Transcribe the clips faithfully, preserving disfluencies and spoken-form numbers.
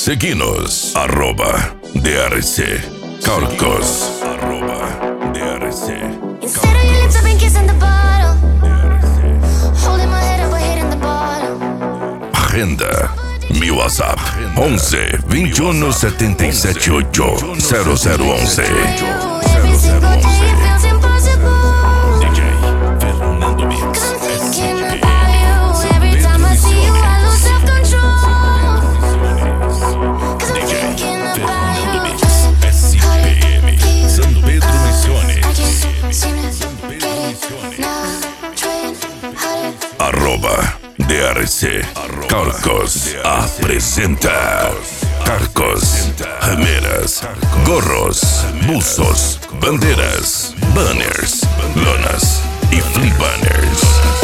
Seguinos, arroba D R C Carcos, arroba D R C Instead of your lips, I've been kissing the bottle. Holding my head up, but hitting the bottom. Agenda. Meu WhatsApp onze, vinte e um, setenta e sete, oito, zero zero onze. Every single day it feels impossible. D J Fernando Mix. I'm thinking about you. Every time I see you, I lose self-control. Cause I'm thinking about you. S P M San Pedro Misiones. I just seem to get it now. Trying harder. Arroba D R C Carcos apresenta Carcos, remeras, gorros, bolsos, bandeiras, banners, lonas e flea banners.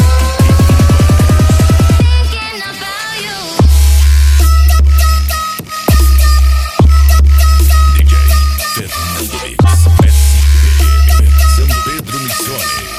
Thinking about you. D J Fernando Mix, S P M São Pedro Misiones.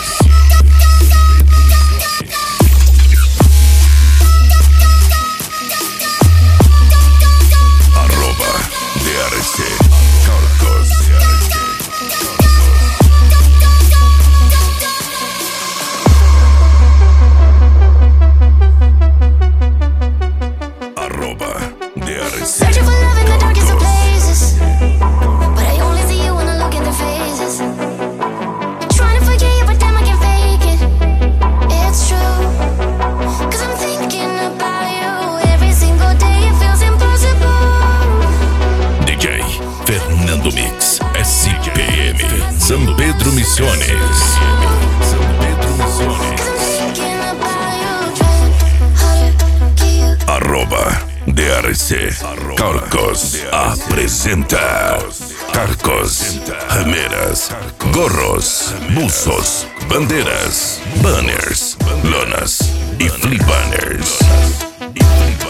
Searching for love in the darkest of places, but I only see you when I look in their faces. Trying to forget you, but damn I can't fake it. It's true, cause I'm thinking about you. Every single day it feels impossible. D J Fernando Mix, S P M São Pedro Misiones. São Pedro Misiones. Cause I'm thinking about you. Trying harder, get you. Arroba D R C Carcos apresenta Carcos, remeras, gorros, bolsos, bandeiras, banners, lonas e flea banners.